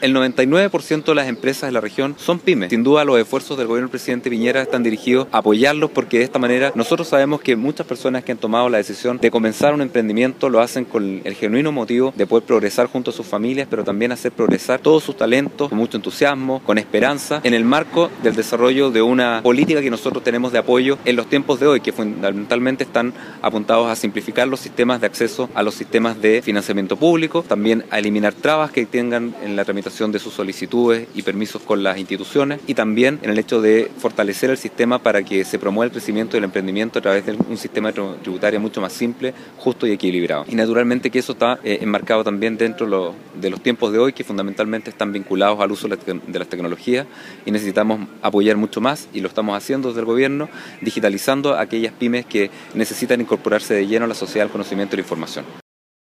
El 99% de las empresas de la región son pymes. Sin duda los esfuerzos del gobierno del presidente Piñera están dirigidos a apoyarlos, porque de esta manera nosotros sabemos que muchas personas que han tomado la decisión de comenzar un emprendimiento lo hacen con el genuino motivo de poder progresar junto a sus familias, pero también hacer progresar todos sus talentos con mucho entusiasmo, con esperanza, en el marco del desarrollo de una política que nosotros tenemos de apoyo en los tiempos de hoy, que fundamentalmente están apuntados a simplificar los sistemas de acceso a los sistemas de financiamiento público, también a eliminar trabas que tengan en la tramitación de sus solicitudes y permisos con las instituciones, y también en el hecho de fortalecer el sistema para que se promueva el crecimiento y el emprendimiento a través de un sistema tributario mucho más simple, justo y equilibrado. Y naturalmente que eso está enmarcado también dentro de los tiempos de hoy, que fundamentalmente están vinculados al uso de las tecnologías, y necesitamos apoyar mucho más, y lo estamos haciendo desde el gobierno, digitalizando a aquellas pymes que necesitan incorporarse de lleno a la sociedad del conocimiento y la información.